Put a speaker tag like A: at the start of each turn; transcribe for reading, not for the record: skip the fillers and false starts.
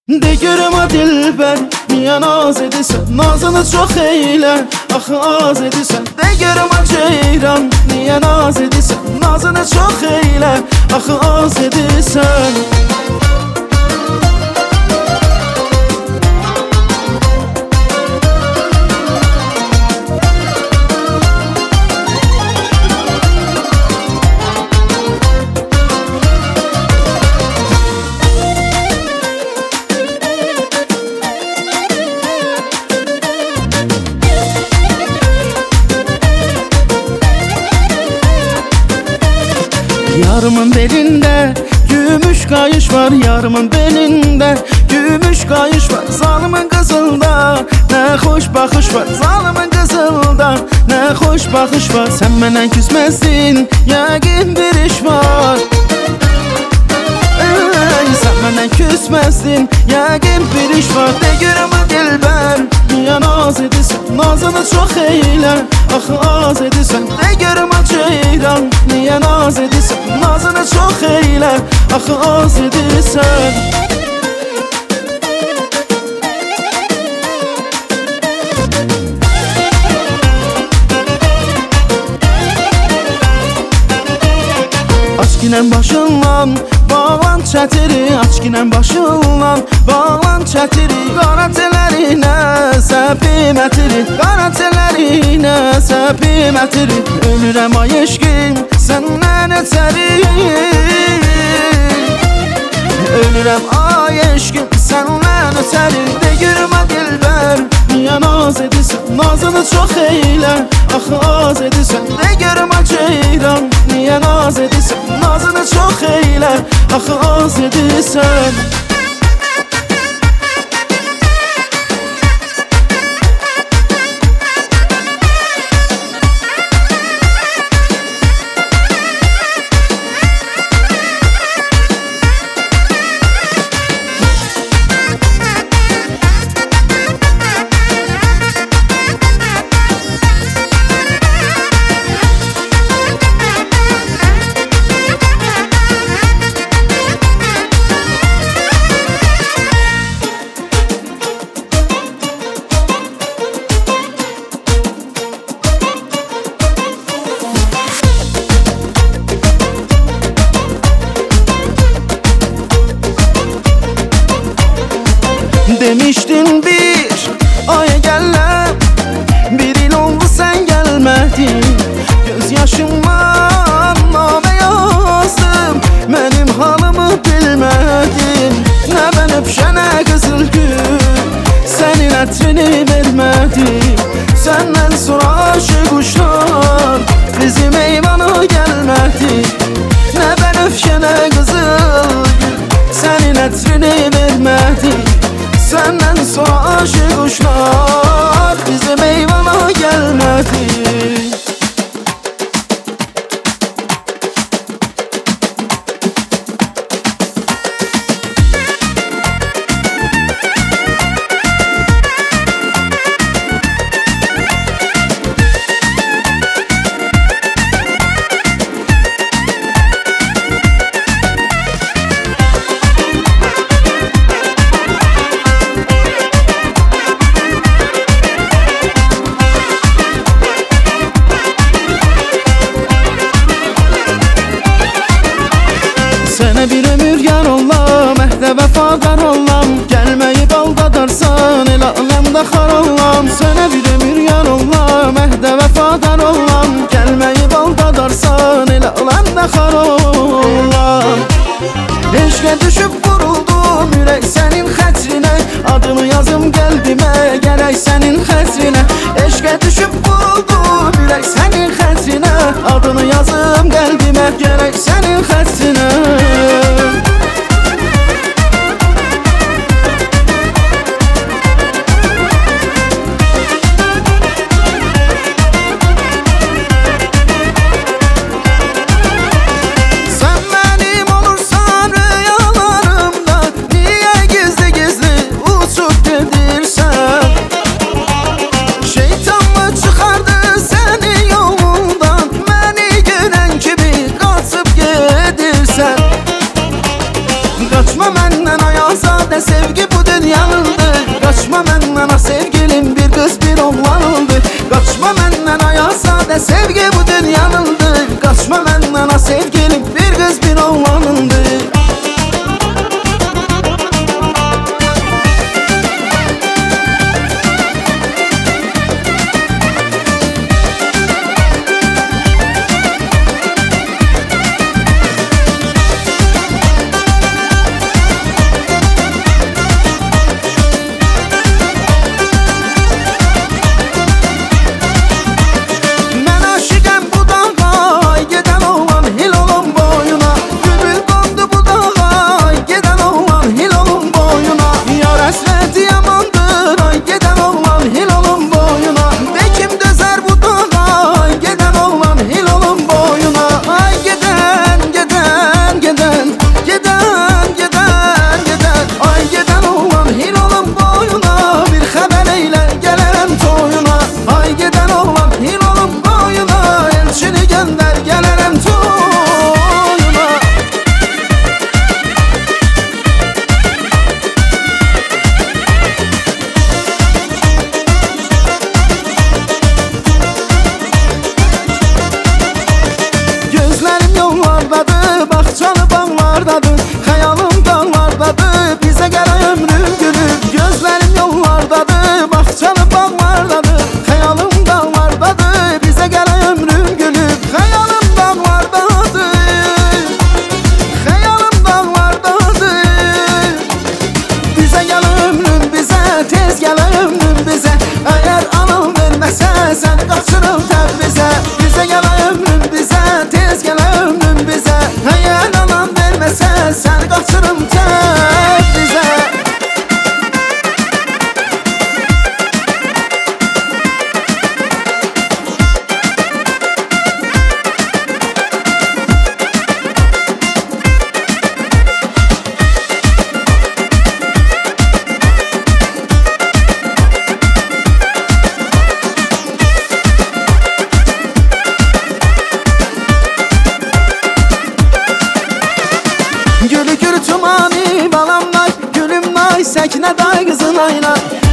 A: De görüm o dilber, niye naz edirsən? Nazını çox eylə, axı az edirsən. De görüm o ceyran, niye naz edirsən? Nazını çox eylə, axı az edirsən. Yarımın belinde gümüş kayış var, yarımın belinde gümüş kayış var. Zalımın kızılda ne hoş bakış var, zalımın kızılda ne hoş bakış var. Sen benden küsmezsin, yəqin bir iş var. Sen benden küsmezsin, yəqin bir iş var. De görüm o dilber, niye naz edirsən? Nazını çox eylə, axı az edirsən. De görüm o ceyran, niye naz edirsən? Nazını çox eylə, axı az edirsən. Açkinən başından bağlan çətiri, açkinən başından bağlan çətiri. Qara telərinə səpim ətiri, qara telərinə səpim ətiri. Ölürəm ay eşqim səndən ötəri, ölürəm ay eşqim səndən ötəri. De görüm o dilber, niye naz edirsən? Nazını çox eylə, axı az edirsən. De görüm o ceyran, niye naz edirsən? Nazını çox eylə, axı az edirsən. Demiştin bir aya gələm, bir il oldu sən gəlmədin. Göz yaşımdan namə yazdım, mənim halımı bilmədin. Nə mən öpşənə qızıl gül, sənin ətrini vermədim. Səndən sonra aşıq uşlar bizim eyvana gəlmədi. Nə mən öpşənə qızıl gül, sənin ətrini vermədim. Senden sonra aşık kuşlar bizim eyvana gelmedi. Sənə bir ömür yar olam, əhdə vəfadar olam. Gəlməyib aldadarsan, elə aləmdə xar olam. Sənə bir ömür yar olam, əhdə vəfadar olam. Gəlməyib aldadarsan, elə aləmdə xar olam. Eşqə düşüb vuruldum, ürək sənin xətrinə. Adını yazım qəlbimə, gərək sənin xətrinə. Eşqə düşüb vuruldum, ürək sənin xətrinə. Adını yazım qəlbimə, gərək sənin xətrinə.
B: Şeytanla çıxardı səni yol
A: Səkinə day qızın ayla